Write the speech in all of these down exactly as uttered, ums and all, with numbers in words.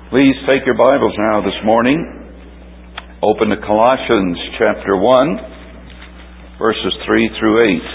Please take your Bibles now this morning. Open to Colossians chapter one, verses three through eight.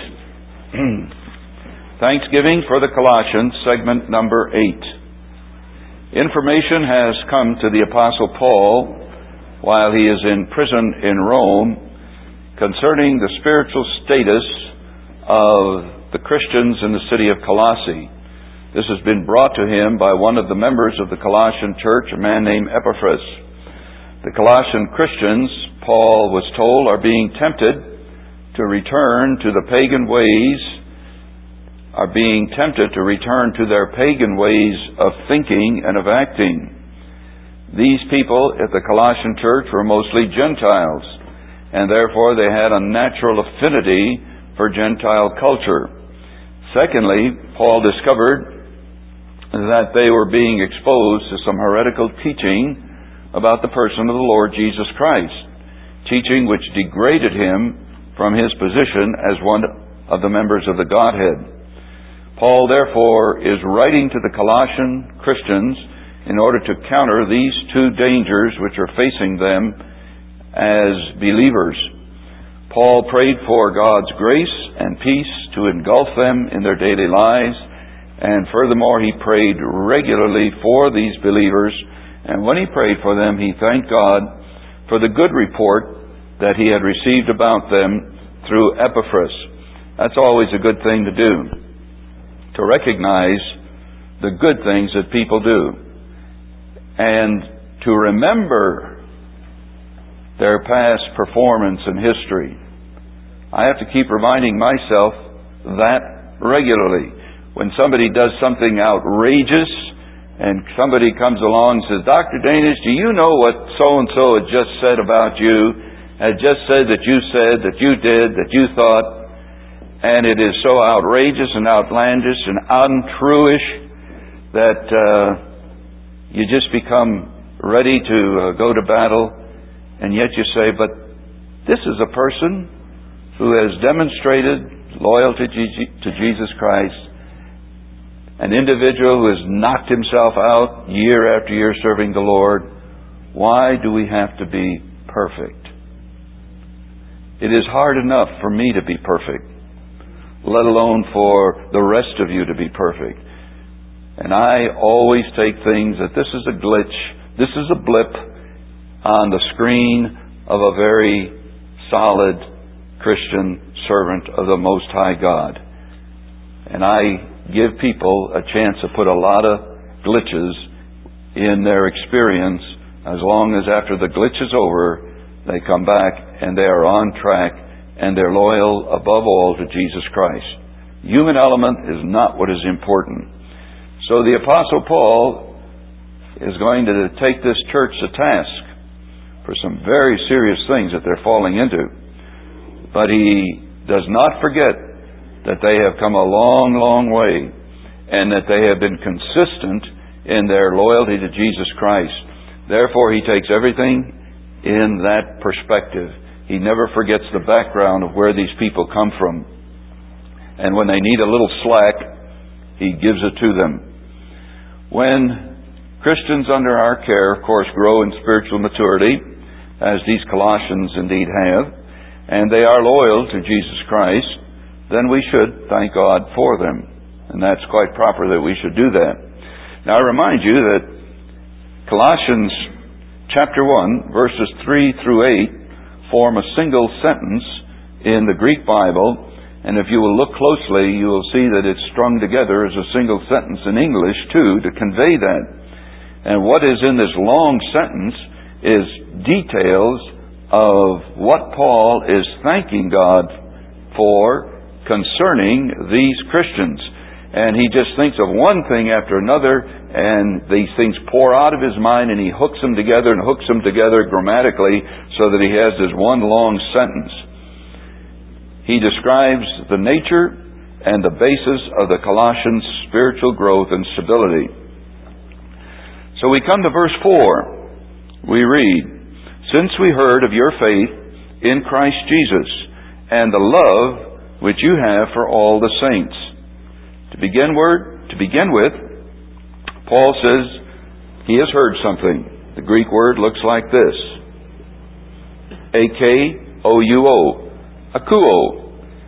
Thanksgiving for the Colossians, segment number eight. Information has come to the Apostle Paul while he is in prison in Rome concerning the spiritual status of the Christians in the city of Colossae. This has been brought to him by one of the members of the Colossian church, a man named Epaphras. The Colossian Christians, Paul was told, are being tempted to return to the pagan ways, are being tempted to return to their pagan ways of thinking and of acting. These people at the Colossian church were mostly Gentiles, and therefore they had a natural affinity for Gentile culture. Secondly, Paul discovered that they were being exposed to some heretical teaching about the person of the Lord Jesus Christ, teaching which degraded him from his position as one of the members of the Godhead. Paul, therefore, is writing to the Colossian Christians in order to counter these two dangers which are facing them as believers. Paul prayed for God's grace and peace to engulf them in their daily lives. And furthermore, he prayed regularly for these believers. And when he prayed for them, he thanked God for the good report that he had received about them through Epaphras. That's always a good thing to do, to recognize the good things that people do, and to remember their past performance and history. I have to keep reminding myself that regularly. When somebody does something outrageous and somebody comes along and says, Doctor Danish, do you know what so-and-so had just said about you, had just said that you said, that you did, that you thought, and it is so outrageous and outlandish and untruish that uh, you just become ready to uh, go to battle, and yet you say, but this is a person who has demonstrated loyalty to Jesus Christ, an individual who has knocked himself out year after year serving the Lord. Why do we have to be perfect? It is hard enough for me to be perfect, let alone for the rest of you to be perfect. And I always take things that this is a glitch, this is a blip on the screen of a very solid Christian servant of the Most High God. And I give people a chance to put a lot of glitches in their experience, as long as after the glitch is over, they come back and they are on track and they're loyal above all to Jesus Christ. Human element is not what is important. So the Apostle Paul is going to take this church to task for some very serious things that they're falling into. But he does not forget that they have come a long, long way, and that they have been consistent in their loyalty to Jesus Christ. Therefore, he takes everything in that perspective. He never forgets the background of where these people come from. And when they need a little slack, he gives it to them. When Christians under our care, of course, grow in spiritual maturity, as these Colossians indeed have, and they are loyal to Jesus Christ, then we should thank God for them. And that's quite proper that we should do that. Now I remind you that Colossians chapter one, verses three through eight, form a single sentence in the Greek Bible. And if you will look closely, you will see that it's strung together as a single sentence in English too, to convey that. And what is in this long sentence is details of what Paul is thanking God for concerning these Christians. And he just thinks of one thing after another, and these things pour out of his mind, and he hooks them together and hooks them together grammatically so that he has this one long sentence. He describes the nature and the basis of the Colossians' spiritual growth and stability. So we come to verse four. We read, Since we heard of your faith in Christ Jesus and the love which you have for all the saints. To begin word, to begin with, Paul says, He has heard something. The Greek word looks like this. A K O U O. Akuo.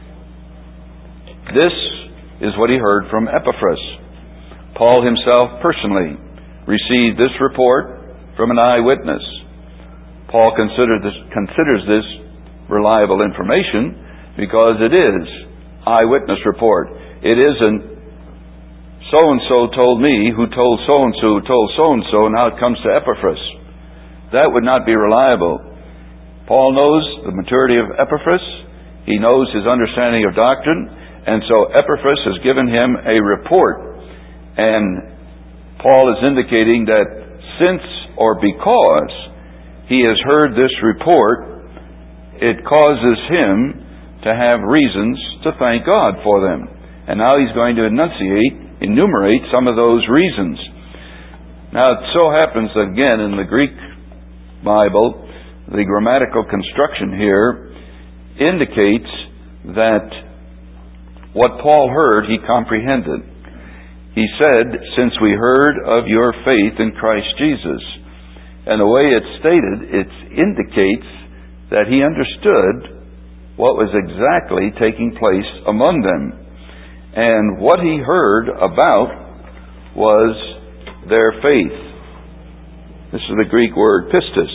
This is what he heard from Epaphras. Paul himself personally received this report from an eyewitness. Paul considered this, considers this reliable information because it is eyewitness report. It isn't so-and-so told me who told so-and-so who told so-and-so, and now it comes to Epaphras. That would not be reliable. Paul knows the maturity of Epaphras. He knows his understanding of doctrine. And so Epaphras has given him a report. And Paul is indicating that since or because he has heard this report, it causes him to have reasons to thank God for them. And now he's going to enunciate, enumerate some of those reasons. Now it so happens that again in the Greek Bible, the grammatical construction here indicates that what Paul heard, he comprehended. He said, since we heard of your faith in Christ Jesus. And the way it's stated, it indicates that he understood what was exactly taking place among them. And what he heard about was their faith. This is the Greek word pistis.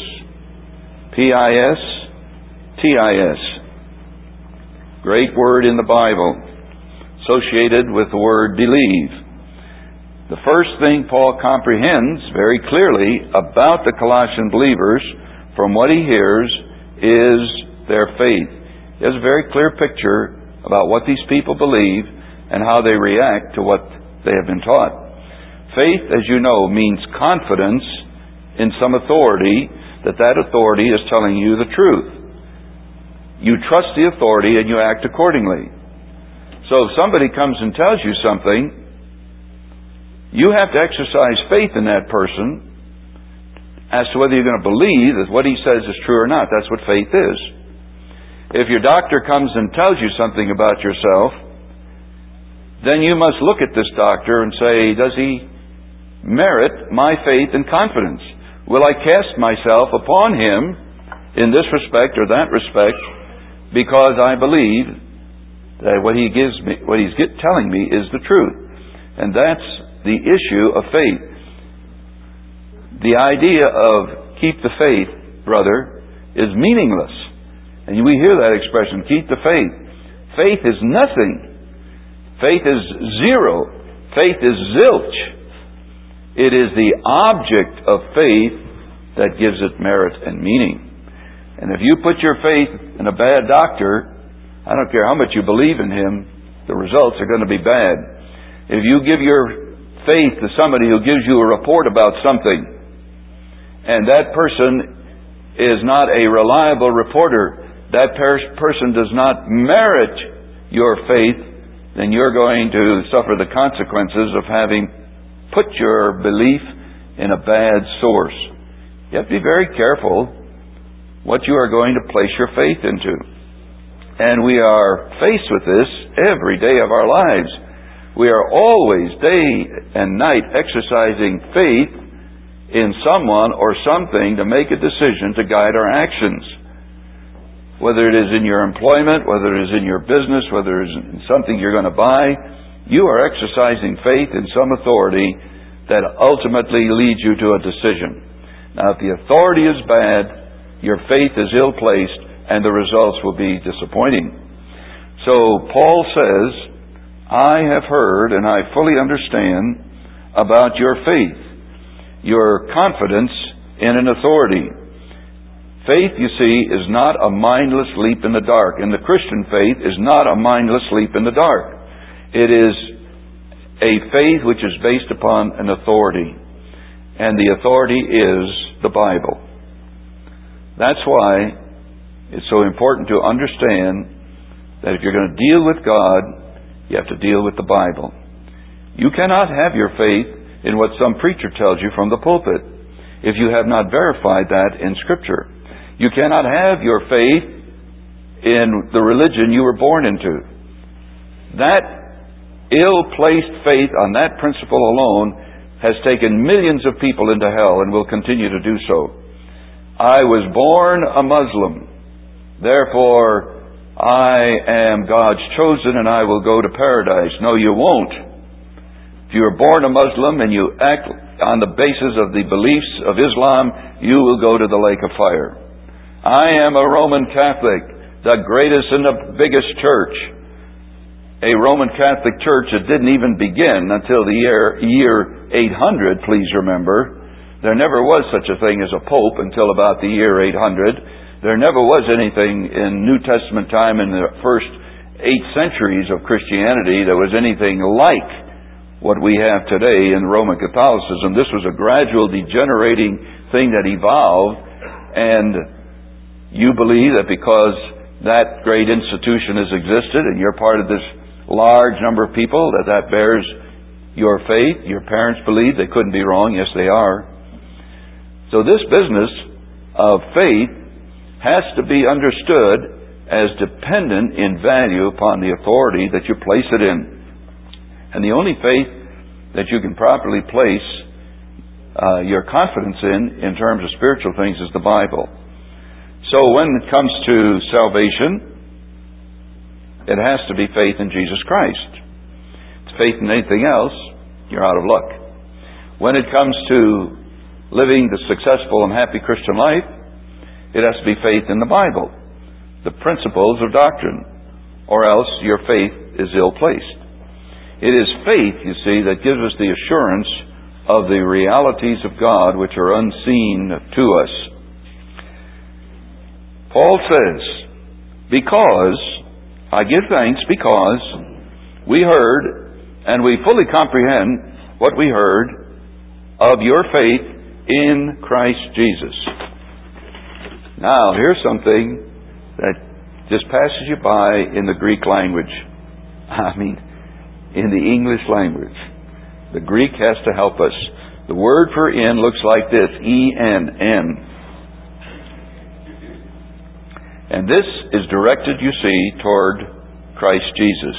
P I S T I S. Great word in the Bible, associated with the word believe. The first thing Paul comprehends very clearly about the Colossian believers from what he hears is their faith. He has a very clear picture about what these people believe and how they react to what they have been taught. Faith, as you know, means confidence in some authority, that that authority is telling you the truth. You trust the authority and you act accordingly. So if somebody comes and tells you something, you have to exercise faith in that person as to whether you're going to believe that what he says is true or not. That's what faith is. If your doctor comes and tells you something about yourself, then you must look at this doctor and say, does he merit my faith and confidence? Will I cast myself upon him in this respect or that respect because I believe that what he gives me, what he's get, telling me is the truth? And that's the issue of faith. The idea of keep the faith, brother, is meaningless. And we hear that expression, keep the faith. Faith is nothing. Faith is zero. Faith is zilch. It is the object of faith that gives it merit and meaning. And if you put your faith in a bad doctor, I don't care how much you believe in him, the results are going to be bad. If you give your faith to somebody who gives you a report about something, and that person is not a reliable reporter, that per- person does not merit your faith, then you're going to suffer the consequences of having put your belief in a bad source. You have to be very careful what you are going to place your faith into. And we are faced with this every day of our lives. We are always, day and night, exercising faith in someone or something to make a decision to guide our actions. Whether it is in your employment, whether it is in your business, whether it is in something you're going to buy, you are exercising faith in some authority that ultimately leads you to a decision. Now, if the authority is bad, your faith is ill-placed, and the results will be disappointing. So, Paul says, I have heard and I fully understand about your faith, your confidence in an authority. Faith, you see, is not a mindless leap in the dark. And the Christian faith is not a mindless leap in the dark. It is a faith which is based upon an authority. And the authority is the Bible. That's why it's so important to understand that if you're going to deal with God, you have to deal with the Bible. You cannot have your faith in what some preacher tells you from the pulpit if you have not verified that in Scripture. You cannot have your faith in the religion you were born into. That ill-placed faith on that principle alone has taken millions of people into hell and will continue to do so. I was born a Muslim. Therefore, I am God's chosen and I will go to paradise. No, you won't. If you are born a Muslim and you act on the basis of the beliefs of Islam, you will go to the lake of fire. I am a Roman Catholic, the greatest and the biggest church. A Roman Catholic church that didn't even begin until the year, year eight hundred, please remember. There never was such a thing as a pope until about the year eight hundred. There never was anything in New Testament time in the first eight centuries of Christianity that was anything like what we have today in Roman Catholicism. This was a gradual degenerating thing that evolved, and you believe that because that great institution has existed and you're part of this large number of people, that that bears your faith. Your parents believe. They couldn't be wrong. Yes, they are. So this business of faith has to be understood as dependent in value upon the authority that you place it in. And the only faith that you can properly place uh, your confidence in, in terms of spiritual things, is the Bible. So when it comes to salvation, it has to be faith in Jesus Christ. If it's faith in anything else, you're out of luck. When it comes to living the successful and happy Christian life, it has to be faith in the Bible, the principles of doctrine, or else your faith is ill-placed. It is faith, you see, that gives us the assurance of the realities of God which are unseen to us. Paul says, because, I give thanks because we heard and we fully comprehend what we heard of your faith in Christ Jesus. Now, here's something that just passes you by in the Greek language. I mean, in the English language. The Greek has to help us. The word for in looks like this, E N, N. And this is directed, you see, toward Christ Jesus.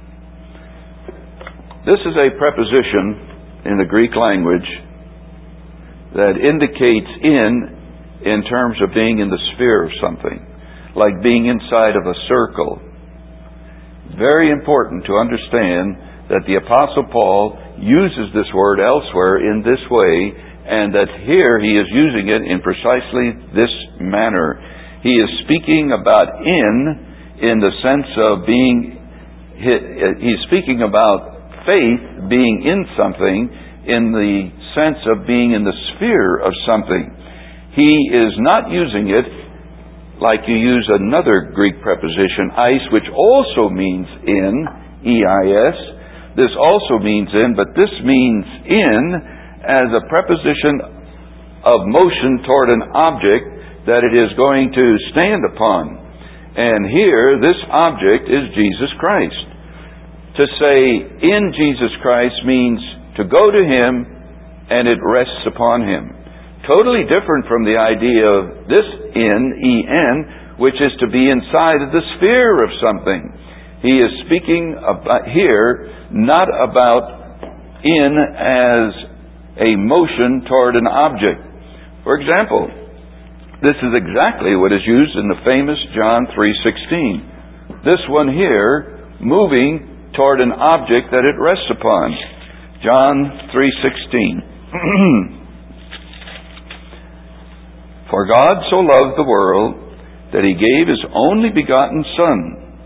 This is a preposition in the Greek language that indicates in, in terms of being in the sphere of something, like being inside of a circle. Very important to understand that the Apostle Paul uses this word elsewhere in this way, and that here he is using it in precisely this manner. He is speaking about in, in the sense of being, he's speaking about faith being in something in the sense of being in the sphere of something. He is not using it like you use another Greek preposition, eis, which also means in, E I S. This also means in, but this means in as a preposition of motion toward an object that it is going to stand upon. And here, this object is Jesus Christ. To say in Jesus Christ means to go to Him and it rests upon Him. Totally different from the idea of this in, E N, which is to be inside of the sphere of something. He is speaking about here not about in as a motion toward an object. For example, this is exactly what is used in the famous John three sixteen. This one here, moving toward an object that it rests upon. John three sixteen. For God so loved the world that He gave His only begotten Son,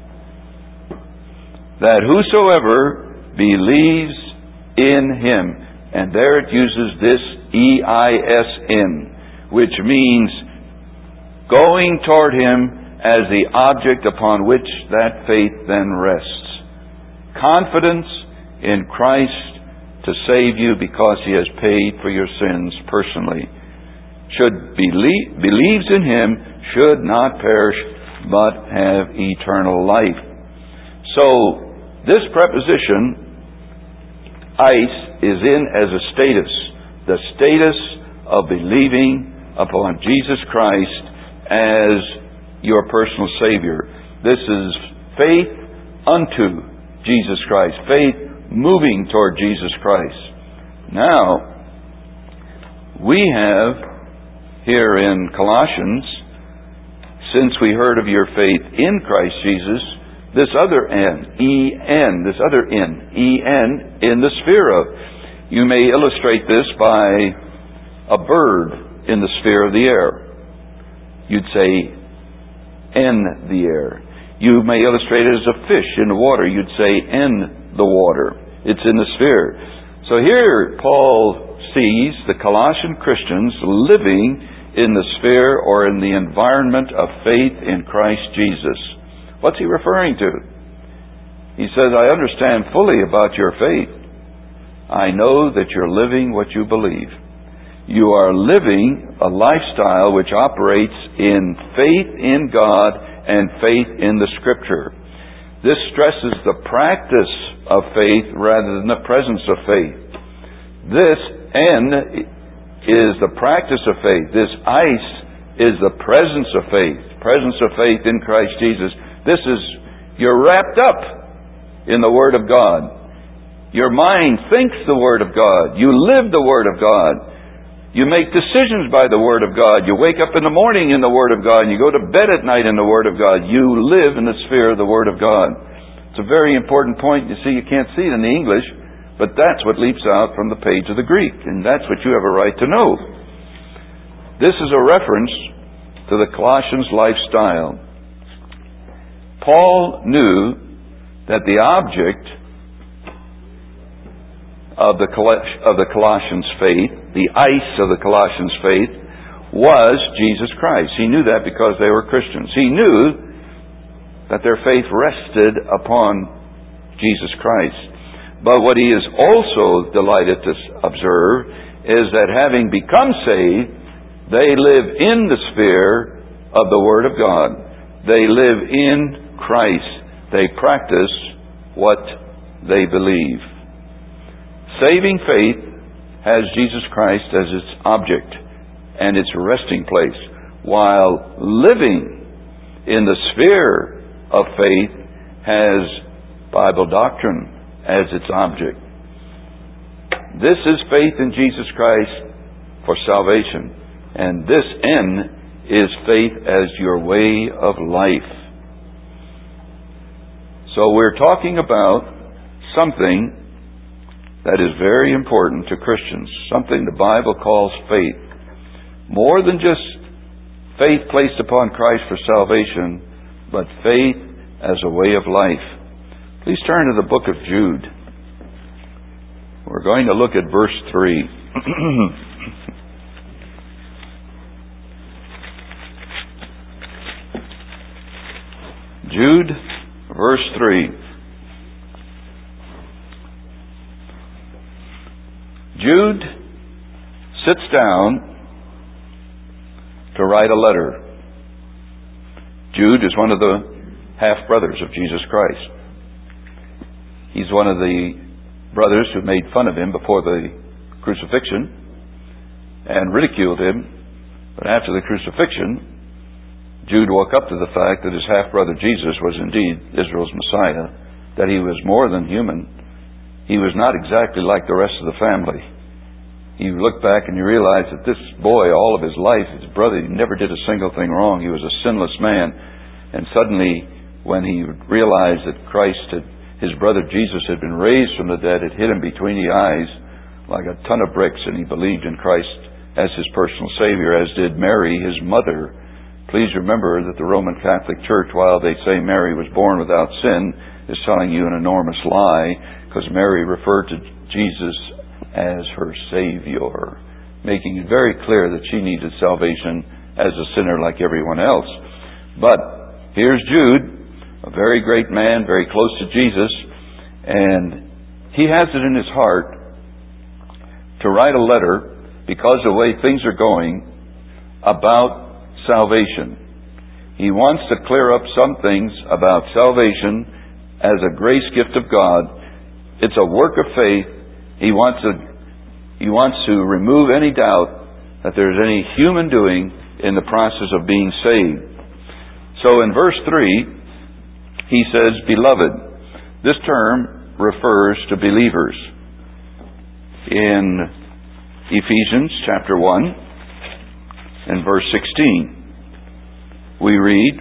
that whosoever believes in Him, and there it uses this E I S N, which means going toward Him as the object upon which that faith then rests. Confidence in Christ to save you because He has paid for your sins personally. Should believe, believes in Him should not perish but have eternal life. So this preposition, eis, is in as a status, the status of believing upon Jesus Christ as your personal Savior. This is faith unto Jesus Christ, faith moving toward Jesus Christ. Now, we have here in Colossians, since we heard of your faith in Christ Jesus, this other N, E N, this other N, E N, in the sphere of. You may illustrate this by a bird in the sphere of the air. You'd say N the air. You may illustrate it as a fish in the water. You'd say N the water. It's in the sphere. So here Paul sees the Colossian Christians living in the sphere or in the environment of faith in Christ Jesus. What's he referring to? He says, I understand fully about your faith. I know that you're living what you believe. You are living a lifestyle which operates in faith in God and faith in the Scripture. This stresses the practice of faith rather than the presence of faith. This N is the practice of faith. This ice is the presence of faith. Presence of faith in Christ Jesus. This is, you're wrapped up in the Word of God. Your mind thinks the Word of God. You live the Word of God. You make decisions by the Word of God. You wake up in the morning in the Word of God. And you go to bed at night in the Word of God. You live in the sphere of the Word of God. It's a very important point. You see, you can't see it in the English, but that's what leaps out from the page of the Greek. And that's what you have a right to know. This is a reference to the Colossians lifestyle. Paul knew that the object of the of the Colossians' faith, the ice of the Colossians' faith, was Jesus Christ. He knew that because they were Christians. He knew that their faith rested upon Jesus Christ. But what he is also delighted to observe is that having become saved, they live in the sphere of the Word of God. They live in Christ. They practice what they believe. Saving faith has Jesus Christ as its object and its resting place, while living in the sphere of faith has Bible doctrine as its object. This is faith in Jesus Christ for salvation, and this N is faith as your way of life. So we're talking about something that is very important to Christians, something the Bible calls faith. More than just faith placed upon Christ for salvation, but faith as a way of life. Please turn to the book of Jude. We're going to look at verse three. Jude, verse three. Jude sits down to write a letter. Jude is one of the half-brothers of Jesus Christ. He's one of the brothers who made fun of him before the crucifixion and ridiculed him. But after the crucifixion, Jude woke up to the fact that his half-brother Jesus was indeed Israel's Messiah, that he was more than human. He was not exactly like the rest of the family. You look back and you realize that this boy, all of his life, his brother, he never did a single thing wrong. He was a sinless man. And suddenly, when he realized that Christ had, his brother Jesus had been raised from the dead, it hit him between the eyes like a ton of bricks, and he believed in Christ as his personal Savior, as did Mary, his mother. Please remember that the Roman Catholic Church, while they say Mary was born without sin, is telling you an enormous lie, because Mary referred to Jesus as her Savior, making it very clear that she needed salvation as a sinner like everyone else. But here's Jude, a very great man, very close to Jesus, and he has it in his heart to write a letter, because of the way things are going, about salvation. He wants to clear up some things about salvation as a grace gift of God. It's a work of faith. He wants to he wants to remove any doubt that there's any human doing in the process of being saved. So in verse three, he says, Beloved. This term refers to believers. in Ephesians chapter one and verse sixteen. We read,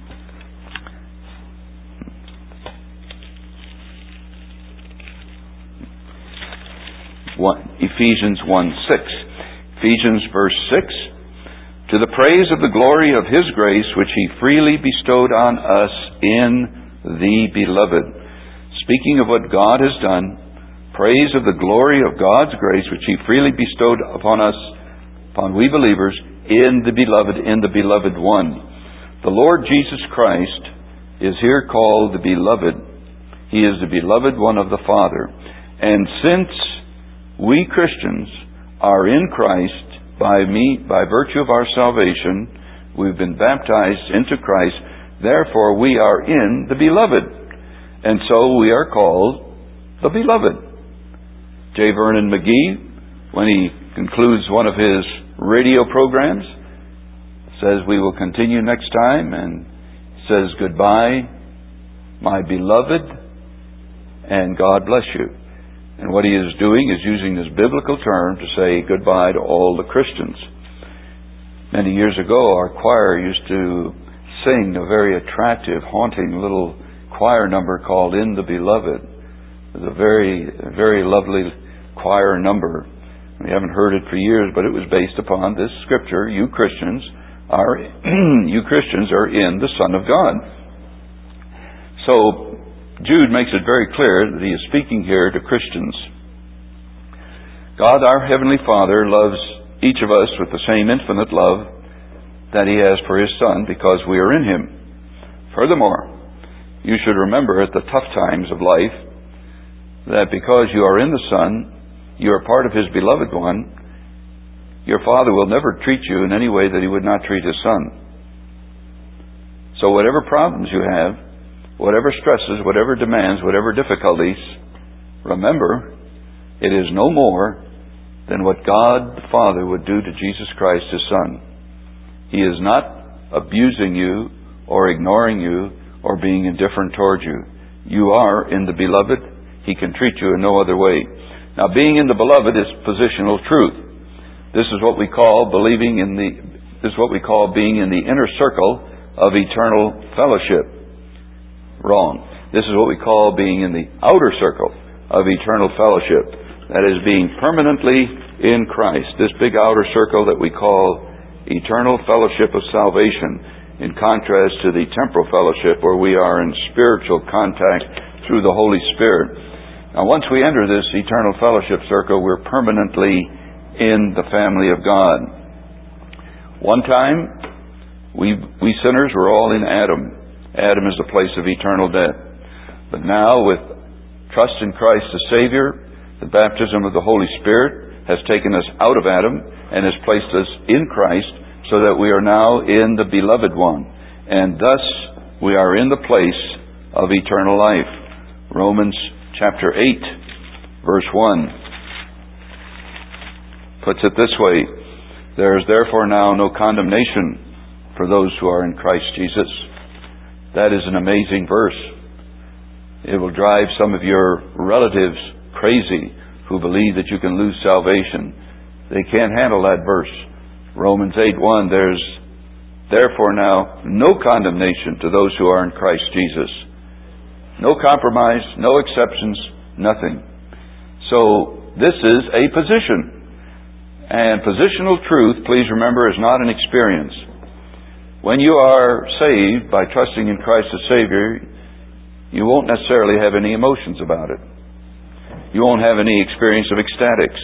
Ephesians one six. Ephesians verse six. To the praise of the glory of His grace, which He freely bestowed on us in the Beloved. Speaking of what God has done, praise of the glory of God's grace, which He freely bestowed upon us, upon we believers, in the Beloved, in the Beloved One. The Lord Jesus Christ is here called the Beloved. He is the Beloved One of the Father. And since we Christians are in Christ, by me, by virtue of our salvation, we've been baptized into Christ, therefore we are in the Beloved. And so we are called the Beloved. J. Vernon McGee, when he concludes one of his radio programs, says we will continue next time, and says goodbye, my beloved, and God bless you. And what he is doing is using this biblical term to say goodbye to all the Christians. Many years ago, our choir used to sing a very attractive, haunting little choir number called In the Beloved. It was a very, very lovely choir number. We haven't heard it for years, but it was based upon this scripture: you Christians are you Christians are in the Son of God. So Jude makes it very clear that he is speaking here to Christians. God, our Heavenly Father, loves each of us with the same infinite love that He has for His Son, because we are in Him. Furthermore, you should remember at the tough times of life that because you are in the Son, you are part of His Beloved One. Your Father will never treat you in any way that He would not treat His Son. So whatever problems you have, whatever stresses, whatever demands, whatever difficulties, remember, it is no more than what God the Father would do to Jesus Christ, His Son. He is not abusing you or ignoring you or being indifferent towards you. You are in the Beloved. He can treat you in no other way. Now, being in the Beloved is positional truth. This is what we call believing in the, this is what we call being in the inner circle of eternal fellowship. Wrong. This is what we call being in the outer circle of eternal fellowship. That is, being permanently in Christ. This big outer circle that we call eternal fellowship of salvation, in contrast to the temporal fellowship where we are in spiritual contact through the Holy Spirit. Now, once we enter this eternal fellowship circle, we're permanently in the family of God. One time, we, we sinners were all in Adam. Adam is the place of eternal death. But now, with trust in Christ the Savior, the baptism of the Holy Spirit has taken us out of Adam and has placed us in Christ, so that we are now in the Beloved One. And thus, we are in the place of eternal life. Romans chapter eight, verse one, puts it this way: there is therefore now no condemnation for those who are in Christ Jesus. That is an amazing verse. It will drive some of your relatives crazy who believe that you can lose salvation. They can't handle that verse. Romans eight one, there's therefore now no condemnation to those who are in Christ Jesus. No compromise, no exceptions, nothing. So this is a position. And positional truth, please remember, is not an experience. When you are saved by trusting in Christ as Savior, you won't necessarily have any emotions about it. You won't have any experience of ecstatics.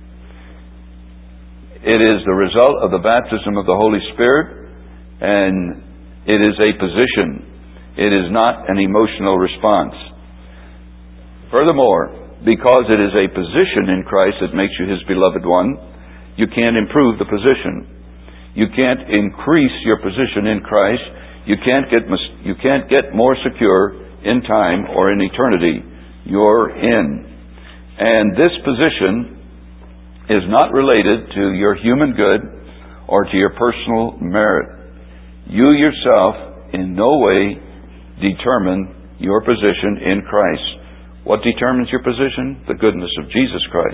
It is the result of the baptism of the Holy Spirit, and it is a position. It is not an emotional response. Furthermore, because it is a position in Christ that makes you His beloved one, you can't improve the position. You can't increase your position in Christ. You can't get you can't get more secure in time or in eternity. You're in. And this position is not related to your human good or to your personal merit. You yourself in no way determine your position in Christ. What determines your position? The goodness of Jesus Christ.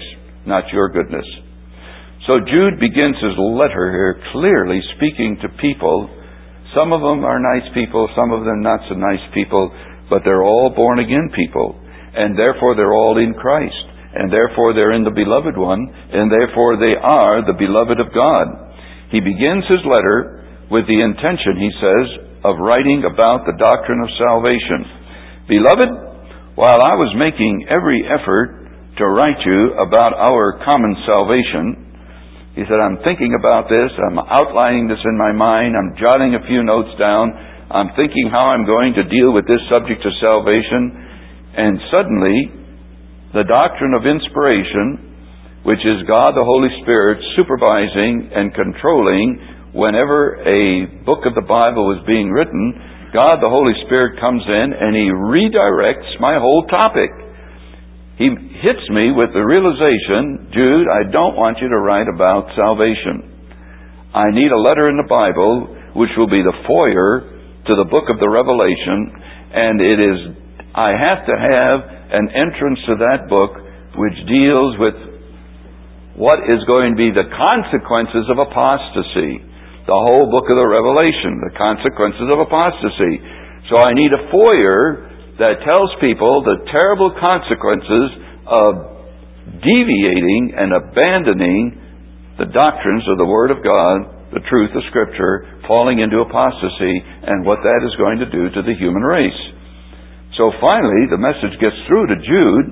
not your goodness. So Jude begins his letter here clearly speaking to people. Some of them are nice people, some of them not so nice people, but they're all born again people. And therefore they're all in Christ. And therefore they're in the beloved one. And therefore they are the beloved of God. He begins his letter with the intention, he says, of writing about the doctrine of salvation. Beloved, while I was making every effort to write you about our common salvation, he said, I'm thinking about this, I'm outlining this in my mind, I'm jotting a few notes down, I'm thinking how I'm going to deal with this subject of salvation, and suddenly, the doctrine of inspiration, which is God the Holy Spirit supervising and controlling whenever a book of the Bible was being written, God the Holy Spirit comes in and He redirects my whole topic. He hits me with the realization, Jude, I don't want you to write about salvation. I need a letter in the Bible which will be the foyer to the book of the Revelation, and it is, I have to have an entrance to that book which deals with what is going to be the consequences of apostasy. The whole book of the Revelation, the consequences of apostasy. So I need a foyer that tells people the terrible consequences of deviating and abandoning the doctrines of the Word of God, the truth of Scripture, falling into apostasy, and what that is going to do to the human race. So finally, the message gets through to Jude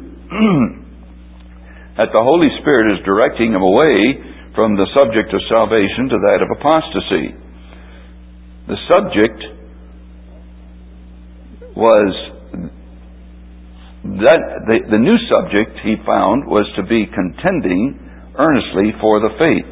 that the Holy Spirit is directing him away from the subject of salvation to that of apostasy. The subject was that the, the new subject he found was to be contending earnestly for the faith.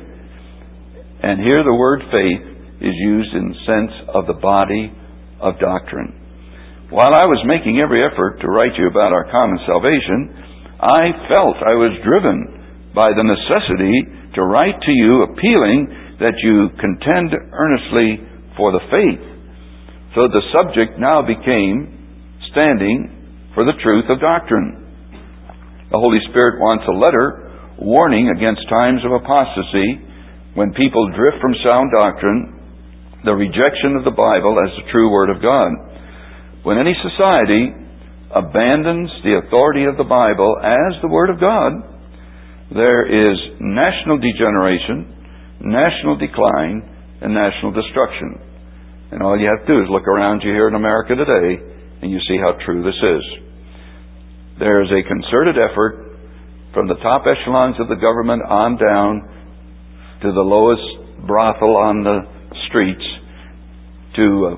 And here the word faith is used in the sense of the body of doctrine. While I was making every effort to write you about our common salvation, I felt I was driven by the necessity to write to you appealing that you contend earnestly for the faith. So the subject now became standing for the truth of doctrine. The Holy Spirit wants a letter warning against times of apostasy, when people drift from sound doctrine, the rejection of the Bible as the true Word of God. When any society abandons the authority of the Bible as the Word of God, there is national degeneration, national decline, and national destruction. And all you have to do is look around you here in America today, and you see how true this is. There is a concerted effort from the top echelons of the government on down to the lowest brothel on the streets to uh,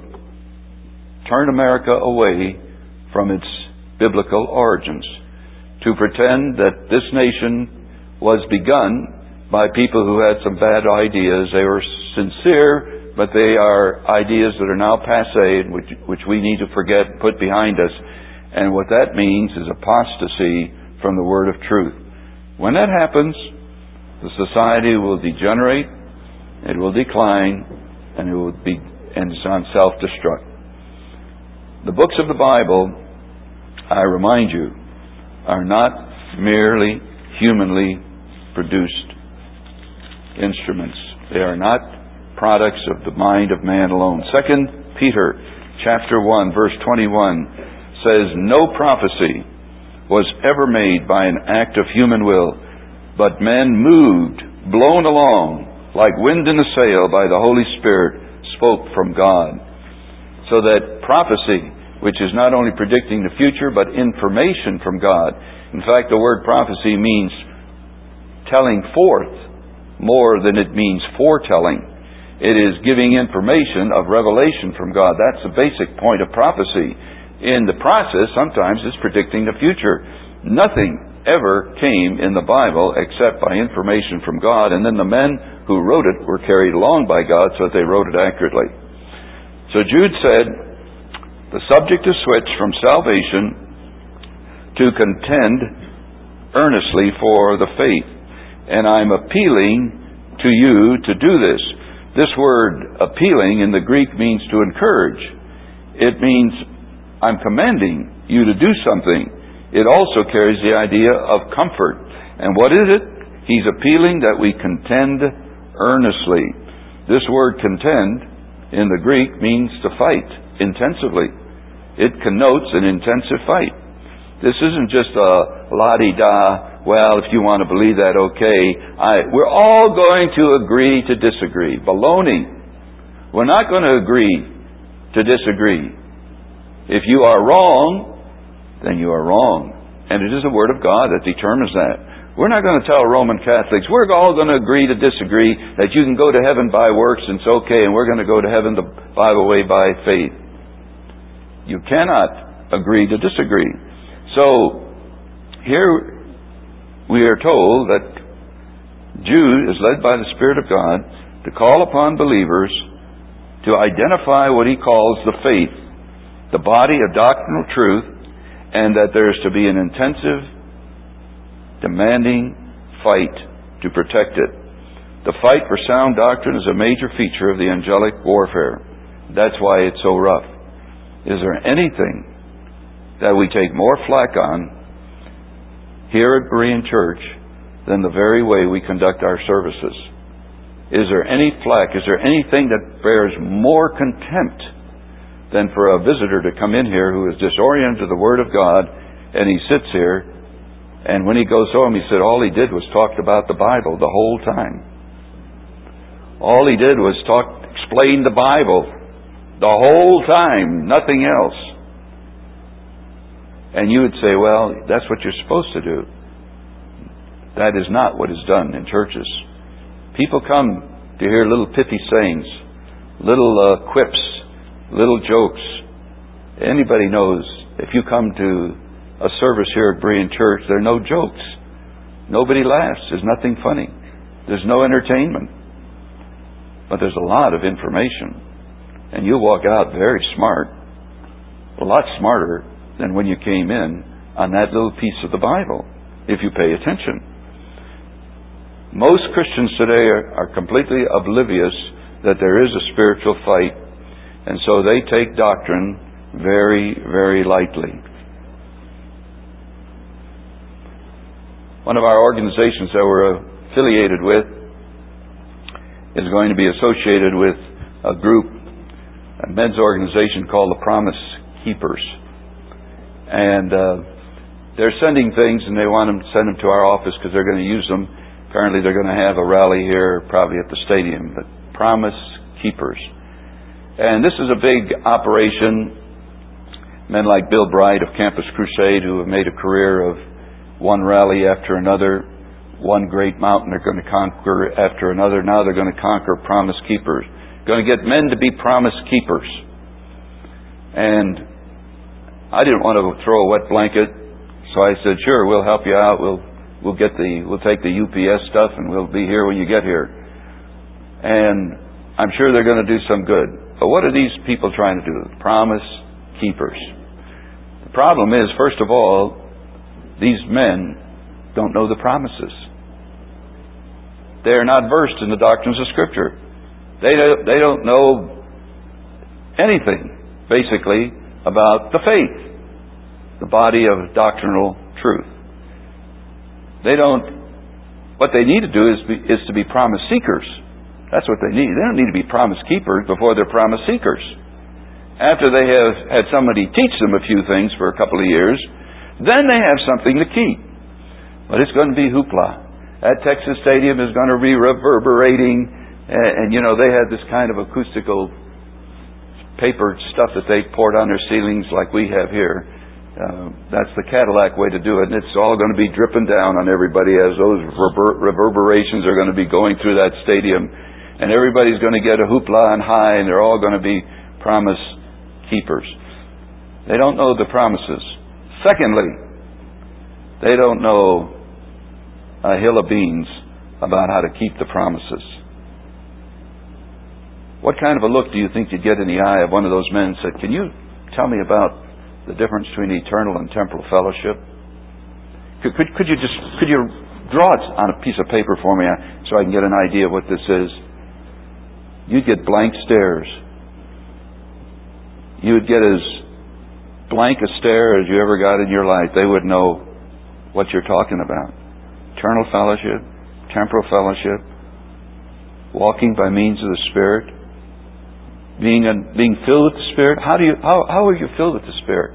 turn America away from its biblical origins, to pretend that this nation was begun by people who had some bad ideas. They were sincere, but they are ideas that are now passé, which, which we need to forget and put behind us. And what that means is apostasy from the Word of truth. When that happens, the society will degenerate, it will decline, and it will be and it's on self-destruct. The books of the Bible, I remind you, are not merely humanly produced instruments. They are not products of the mind of man alone. Second Peter chapter one, verse twenty-one says, "No prophecy was ever made by an act of human will, but men moved, blown along, like wind in a sail by the Holy Spirit, spoke from God." So that prophecy, which is not only predicting the future, but information from God. In fact, the word prophecy means telling forth more than it means foretelling. It is giving information of revelation from God. That's the basic point of prophecy. In the process, sometimes it's predicting the future. Nothing ever came in the Bible except by information from God, and then the men who wrote it were carried along by God so that they wrote it accurately. So Jude said, the subject is switched from salvation to contend earnestly for the faith. And I'm appealing to you to do this. This word appealing in the Greek means to encourage. It means I'm commanding you to do something. It also carries the idea of comfort. And what is it? He's appealing that we contend earnestly. This word contend in the Greek means to fight intensively. It connotes an intensive fight. This isn't just a la-di-da, well, if you want to believe that, okay. I, we're all going to agree to disagree. Baloney. We're not going to agree to disagree. If you are wrong, then you are wrong. And it is the Word of God that determines that. We're not going to tell Roman Catholics, we're all going to agree to disagree, that you can go to heaven by works and it's okay, and we're going to go to heaven the Bible way by faith. You cannot agree to disagree. So, here we are told that Jude is led by the Spirit of God to call upon believers to identify what he calls the faith, the body of doctrinal truth, and that there is to be an intensive, demanding fight to protect it. The fight for sound doctrine is a major feature of the angelic warfare. That's why it's so rough. Is there anything that we take more flack on here at Berean Church than the very way we conduct our services? Is there any flack, is there anything that bears more contempt than for a visitor to come in here who is disoriented to the Word of God, and he sits here, and when he goes home, he said all he did was talk about the Bible the whole time. All he did was talk, explain the Bible the whole time, nothing else. And you would say, well, that's what you're supposed to do. That is not what is done in churches. People come to hear little pithy sayings, little uh, quips, little jokes. Anybody knows if you come to a service here at Berean Church, there are no jokes. Nobody laughs. There's nothing funny. There's no entertainment. But there's a lot of information. And you walk out very smart. A lot smarter than when you came in on that little piece of the Bible, if you pay attention. Most Christians today are, are completely oblivious that there is a spiritual fight, and so they take doctrine very, very lightly. One of our organizations that we're affiliated with is going to be associated with a group, a men's organization called the Promise Keepers. And uh, they're sending things, and they want them to send them to our office because they're going to use them. Apparently they're going to have a rally here, probably at the stadium. But Promise Keepers. And this is a big operation. Men like Bill Bright of Campus Crusade, who have made a career of one rally after another, one great mountain they're going to conquer after another. Now they're going to conquer Promise Keepers. Going to get men to be Promise Keepers. And I didn't want to throw a wet blanket, so I said, sure, we'll help you out. We'll we'll get the we'll take the U P S stuff, and we'll be here when you get here. And I'm sure they're going to do some good. But what are these people trying to do? Promise Keepers. The problem is, first of all, these men don't know the promises. They are not versed in the doctrines of Scripture. They don't, they don't know anything, basically, about the faith, the body of doctrinal truth. They don't, what they need to do is, be, is to be promise seekers. That's what they need. They don't need to be promise keepers before they're promise seekers. After they have had somebody teach them a few things for a couple of years, then they have something to keep. But it's going to be hoopla. That Texas Stadium is going to be reverberating. And, and you know, they had this kind of acoustical paper stuff that they poured on their ceilings like we have here. Uh, that's the Cadillac way to do it. And it's all going to be dripping down on everybody as those rever- reverberations are going to be going through that stadium. And everybody's going to get a hoopla and high, and they're all going to be promise keepers. They don't know the promises. Secondly, they don't know a hill of beans about how to keep the promises. What kind of a look do you think you'd get in the eye of one of those men and said, can you tell me about the difference between eternal and temporal fellowship? Could, could, could you just could you draw it on a piece of paper for me so I can get an idea of what this is? You'd get blank stares. You would get as blank a stare as you ever got in your life. They would know what you're talking about. Eternal fellowship, temporal fellowship, walking by means of the Spirit, being a, being filled with the Spirit. How do you how how are you filled with the Spirit?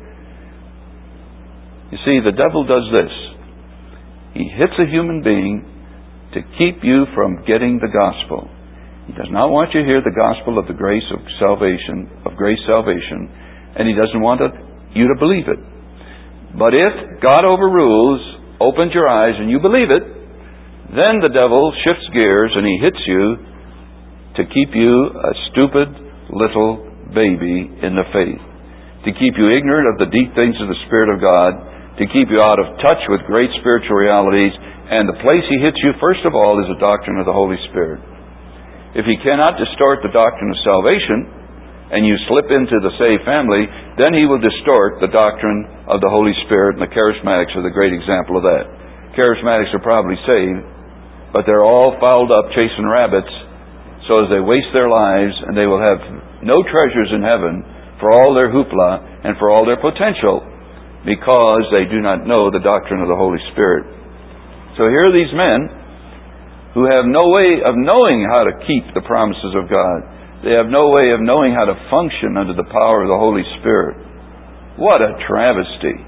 You see, the devil does this. He hits a human being to keep you from getting the gospel. He does not want you to hear the gospel of the grace of salvation, of grace salvation, and he doesn't want you to believe it. But if God overrules, opens your eyes, and you believe it, then the devil shifts gears and he hits you to keep you a stupid little baby in the faith, to keep you ignorant of the deep things of the Spirit of God, to keep you out of touch with great spiritual realities. And the place he hits you, first of all, is the doctrine of the Holy Spirit. If he cannot distort the doctrine of salvation, and you slip into the saved family, then he will distort the doctrine of the Holy Spirit, and the charismatics are the great example of that. Charismatics are probably saved, but they're all fouled up chasing rabbits, so as they waste their lives, and they will have no treasures in heaven for all their hoopla and for all their potential, because they do not know the doctrine of the Holy Spirit. So here are these men who have no way of knowing how to keep the promises of God. They have no way of knowing how to function under the power of the Holy Spirit. What a travesty.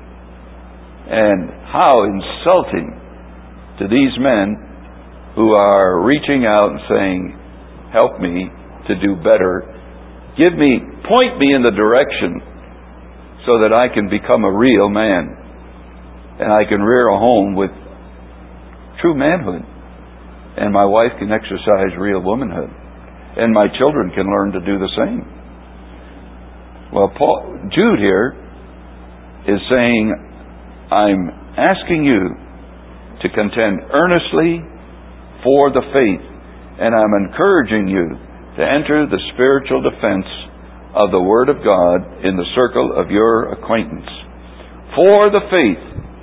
And how insulting to these men who are reaching out and saying, help me to do better. Give me, point me in the direction so that I can become a real man and I can rear a home with true manhood, and my wife can exercise real womanhood, and my children can learn to do the same. Well, Paul, Jude here is saying, I'm asking you to contend earnestly for the faith, and I'm encouraging you to enter the spiritual defense of the Word of God in the circle of your acquaintance. For the faith,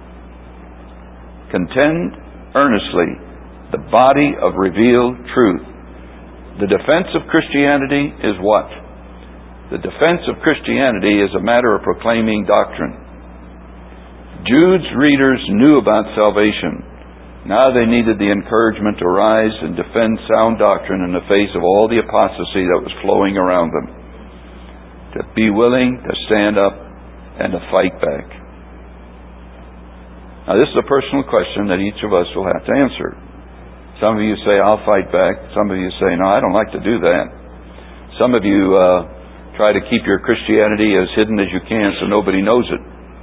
contend earnestly the body of revealed truth. The defense of Christianity is what? The defense of Christianity is a matter of proclaiming doctrine. Jude's readers knew about salvation. Now they needed the encouragement to rise and defend sound doctrine in the face of all the apostasy that was flowing around them. To be willing to stand up and to fight back. Now this is a personal question that each of us will have to answer. Some of you say, I'll fight back. Some of you say, no, I don't like to do that. Some of you uh, try to keep your Christianity as hidden as you can so nobody knows it.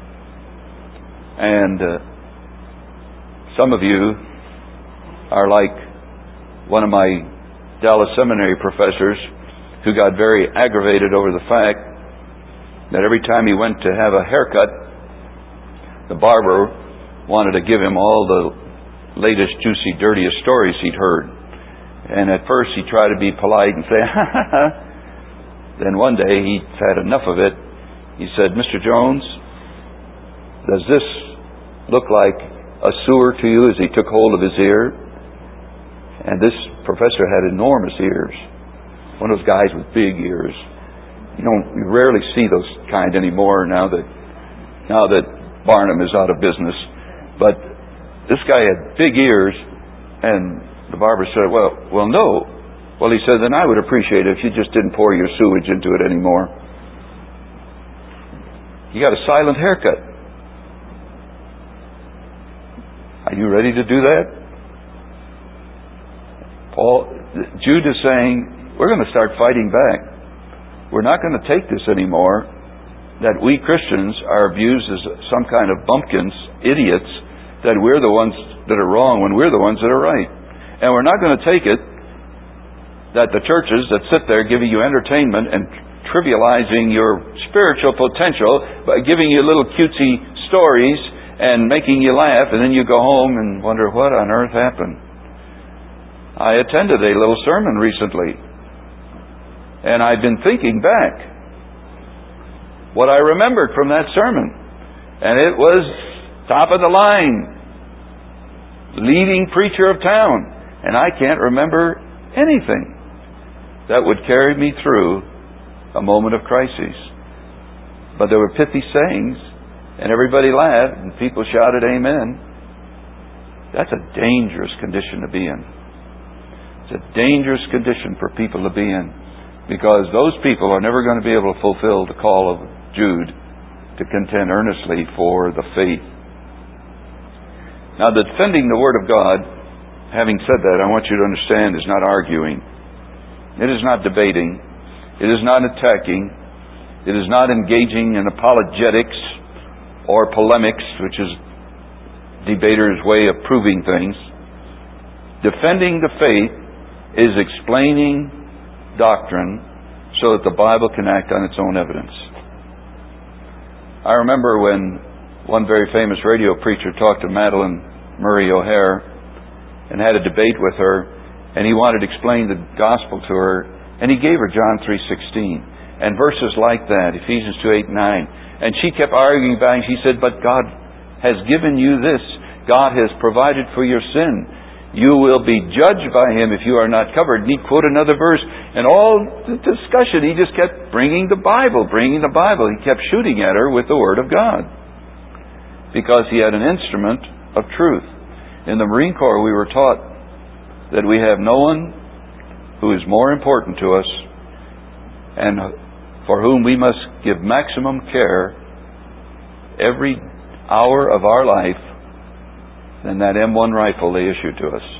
And uh, some of you are like one of my Dallas Seminary professors who got very aggravated over the fact that every time he went to have a haircut, the barber wanted to give him all the latest, juicy, dirtiest stories he'd heard. And at first he tried to be polite and say, ha ha ha. Then one day he had enough of it. He said, Mister Jones, does this look like a sewer to you? As he took hold of his ear. And this professor had enormous ears. One of those guys with big ears. You don't, you rarely see those kind anymore now that, now that Barnum is out of business. But this guy had big ears, and the barber said, well, well, no. Well, he said, then I would appreciate it if you just didn't pour your sewage into it anymore. You got a silent haircut. Are you ready to do that? Paul, Jude is saying, we're going to start fighting back. We're not going to take this anymore, that we Christians are abused as some kind of bumpkins, idiots, that we're the ones that are wrong when we're the ones that are right. And we're not going to take it that the churches that sit there giving you entertainment and trivializing your spiritual potential by giving you little cutesy stories and making you laugh, and then you go home and wonder what on earth happened. I attended a little sermon recently, and I've been thinking back what I remembered from that sermon, and it was top of the line, leading preacher of town, and I can't remember anything that would carry me through a moment of crisis. But there were pithy sayings, and everybody laughed, and people shouted amen. That's a dangerous condition to be in. It's a dangerous condition for people to be in, because those people are never going to be able to fulfill the call of Jude to contend earnestly for the faith. Now, the defending the Word of God, having said that, I want you to understand, is not arguing. It is not debating. It is not attacking. It is not engaging in apologetics or polemics, which is debaters' way of proving things. Defending the faith is explaining doctrine so that the Bible can act on its own evidence. I remember when one very famous radio preacher talked to Madeleine Murray O'Hare and had a debate with her, and he wanted to explain the gospel to her, and he gave her John three sixteen and verses like that, Ephesians two eight and nine. And she kept arguing back, and she said, but God has given you this. God has provided for your sin. You will be judged by Him if you are not covered. And he'd quote another verse. And all the discussion, he just kept bringing the Bible, bringing the Bible. He kept shooting at her with the Word of God, because he had an instrument of truth. In the Marine Corps, we were taught that we have no one who is more important to us and for whom we must give maximum care every hour of our life than that M one rifle they issued to us.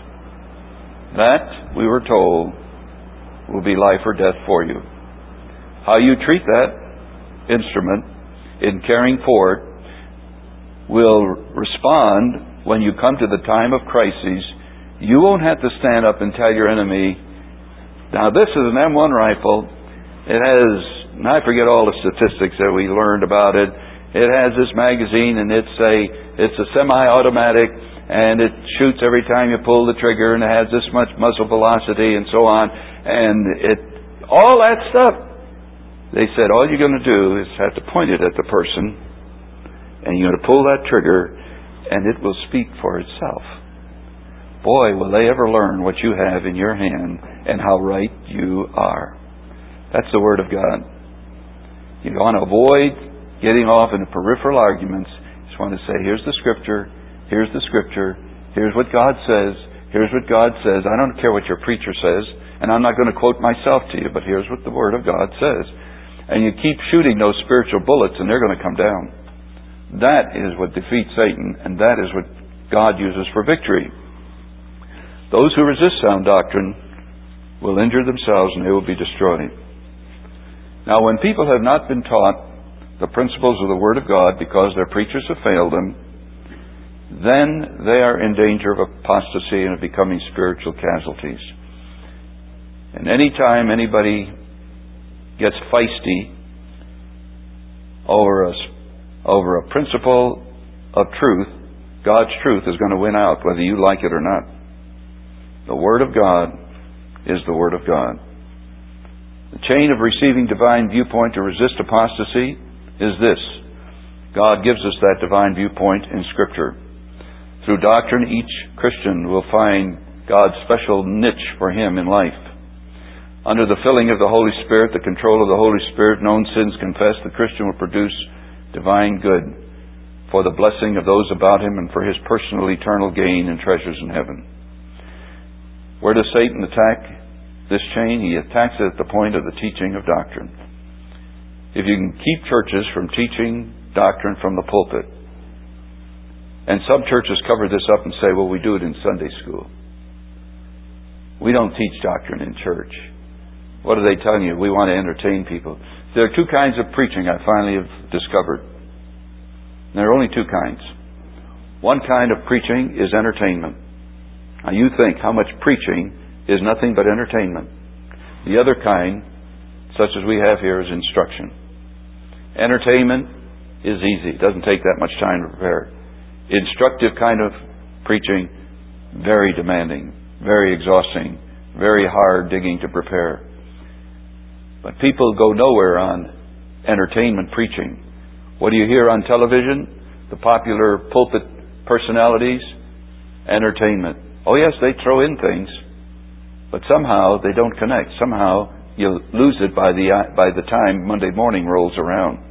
That, we were told, will be life or death for you. How you treat that instrument in caring for it will respond when you come to the time of crises. You won't have to stand up and tell your enemy, now this is an M one rifle. It has, and I forget all the statistics that we learned about it. It has this magazine, and it's a it's a semi-automatic, and it shoots every time you pull the trigger, and it has this much muzzle velocity, and so on. And it all that stuff. They said all you're going to do is have to point it at the person, and you're going to pull that trigger, and it will speak for itself. Boy, will they ever learn what you have in your hand and how right you are. That's the Word of God. You want to avoid getting off into peripheral arguments. You just want to say, here's the Scripture, here's the Scripture, here's what God says, here's what God says. I don't care what your preacher says, and I'm not going to quote myself to you, but here's what the Word of God says. And you keep shooting those spiritual bullets, and they're going to come down. That is what defeats Satan, and that is what God uses for victory. Those who resist sound doctrine will injure themselves, and they will be destroyed. Now, when people have not been taught the principles of the Word of God because their preachers have failed them, then they are in danger of apostasy and of becoming spiritual casualties. And any time anybody gets feisty over a, over a principle of truth, God's truth is going to win out, whether you like it or not. The Word of God is the Word of God. The chain of receiving divine viewpoint to resist apostasy is this. God gives us that divine viewpoint in Scripture. Through doctrine, each Christian will find God's special niche for him in life. Under the filling of the Holy Spirit, the control of the Holy Spirit, known sins confessed, the Christian will produce divine good for the blessing of those about him and for his personal eternal gain and treasures in heaven. Where does Satan attack this chain? He attacks it at the point of the teaching of doctrine. If you can keep churches from teaching doctrine from the pulpit, and some churches cover this up and say, well, we do it in Sunday school. We don't teach doctrine in church. What are they telling you? We want to entertain people. There are two kinds of preaching I finally have discovered. There are only two kinds. One kind of preaching is entertainment. Now you think how much preaching is nothing but entertainment. The other kind, such as we have here, is instruction. Entertainment is easy. It doesn't take that much time to prepare. Instructive kind of preaching, very demanding, very exhausting, very hard digging to prepare. But people go nowhere on entertainment preaching. What do you hear on television? The popular pulpit personalities? Entertainment. Oh yes, they throw in things, but somehow they don't connect. Somehow you lose it by the by the time Monday morning rolls around.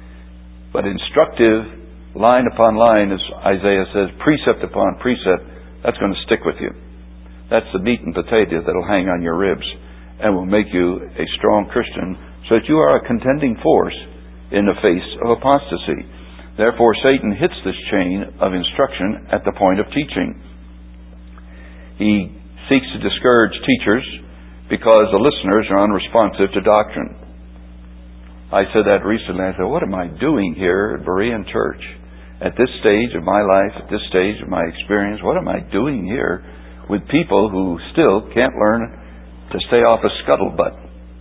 But instructive, line upon line, as Isaiah says, precept upon precept, That's going to stick with you. That's the meat and potato that'll hang on your ribs and will make you a strong Christian so that you are a contending force in the face of apostasy. Therefore, Satan hits this chain of instruction at the point of teaching. He seeks to discourage teachers because the listeners are unresponsive to doctrine. I said that recently. I said, what am I doing here at Berean Church? At this stage of my life, at this stage of my experience, what am I doing here with people who still can't learn to stay off a scuttlebutt?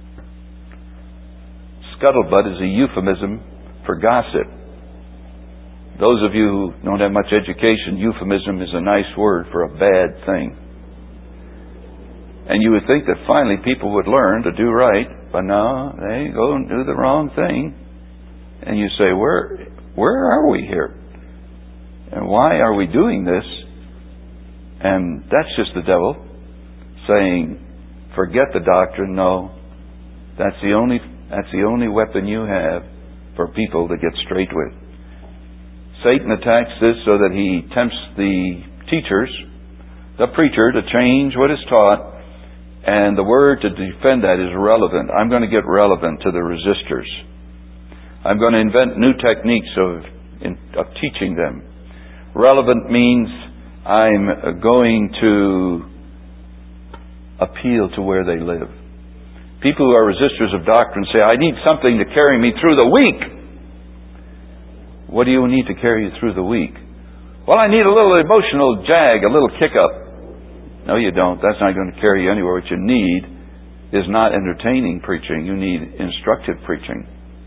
Scuttlebutt is a euphemism for gossip. Those of you who don't have much education, euphemism is a nice word for a bad thing. And you would think that finally people would learn to do right, but no, they go and do the wrong thing. And you say, where, where are we here? And why are we doing this? And that's just the devil saying, forget the doctrine. No, that's the only that's the only weapon you have for people to get straight with. Satan attacks this so that he tempts the teachers, the preacher, to change what is taught, and the word to defend that is relevant. I'm going to get relevant to the resistors. I'm going to invent new techniques of, in, of teaching them. Relevant means I'm going to appeal to where they live. People who are resistors of doctrine say, I need something to carry me through the week. What do you need to carry you through the week? Well, I need a little emotional jag, a little kick up. No, you don't. That's not going to carry you anywhere. What you need is not entertaining preaching. You need instructive preaching.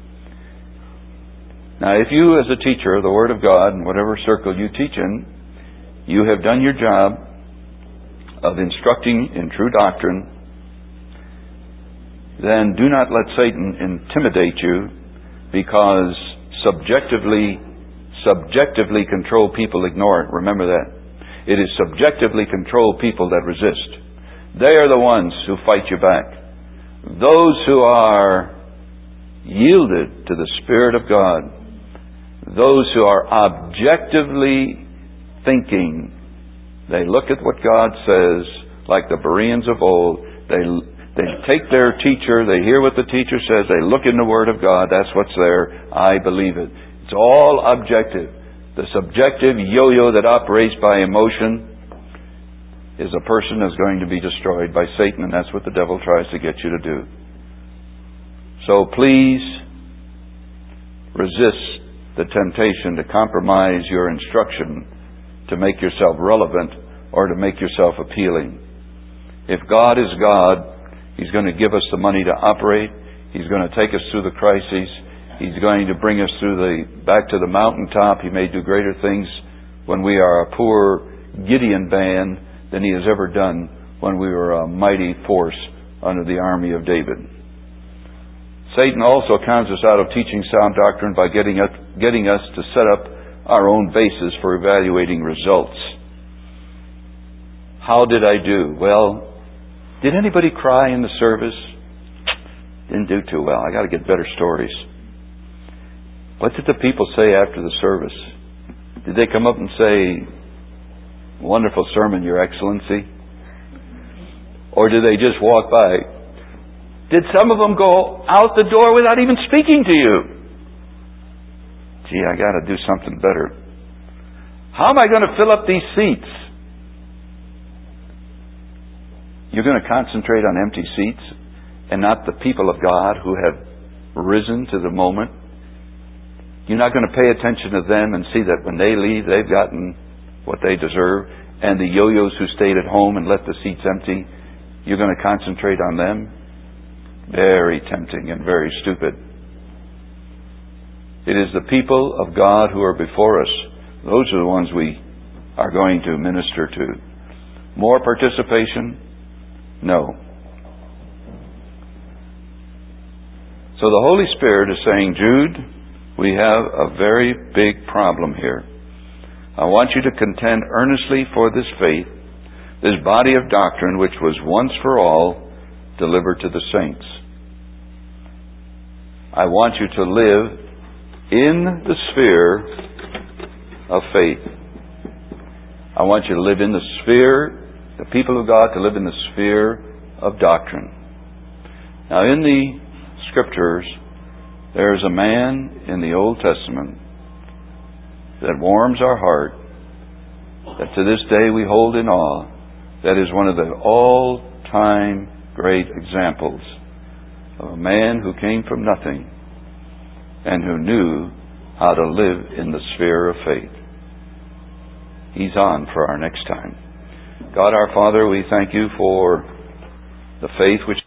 Now, if you as a teacher of the Word of God, in whatever circle you teach in, you have done your job of instructing in true doctrine, then do not let Satan intimidate you, because subjectively, subjectively controlled people ignore it. Remember that. It is subjectively controlled people that resist. They are the ones who fight you back. Those who are yielded to the Spirit of God, those who are objectively thinking, they look at what God says, like the Bereans of old. They they take their teacher, they hear what the teacher says, they look in the Word of God, that's what's there, I believe it. It's all objective. The subjective yo-yo that operates by emotion is a person that's going to be destroyed by Satan, and that's what the devil tries to get you to do. So please resist the temptation to compromise your instruction to make yourself relevant or to make yourself appealing. If God is God, He's going to give us the money to operate. He's going to take us through the crises. He's going to bring us through the back to the mountaintop. He may do greater things when we are a poor Gideon band than He has ever done when we were a mighty force under the army of David. Satan also cons us out of teaching sound doctrine by getting us, getting us to set up our own basis for evaluating results. How did I do? Well, did anybody cry in the service? Didn't do too well. I got to get better stories. What did the people say after the service? Did they come up and say, wonderful sermon, Your Excellency? Or did they just walk by? Did some of them go out the door without even speaking to you? Gee, I got to do something better. How am I going to fill up these seats? You're going to concentrate on empty seats and not the people of God who have risen to the moment. You're not going to pay attention to them and see that when they leave, they've gotten what they deserve. And the yo-yos who stayed at home and left the seats empty, you're going to concentrate on them. Very tempting and very stupid. It is the people of God who are before us. Those are the ones we are going to minister to. More participation? No. So the Holy Spirit is saying, Jude, we have a very big problem here. I want you to contend earnestly for this faith, this body of doctrine which was once for all delivered to the saints. I want you to live in the sphere of faith. I I want you to live in the sphere, the people of God to live in the sphere of doctrine. Now, in the Scriptures, there is a man in the Old Testament that warms our heart, that to this day we hold in awe, that is one of the all-time great examples of a man who came from nothing and who knew how to live in the sphere of faith. He's on for our next time. God our Father, we thank you for the faith which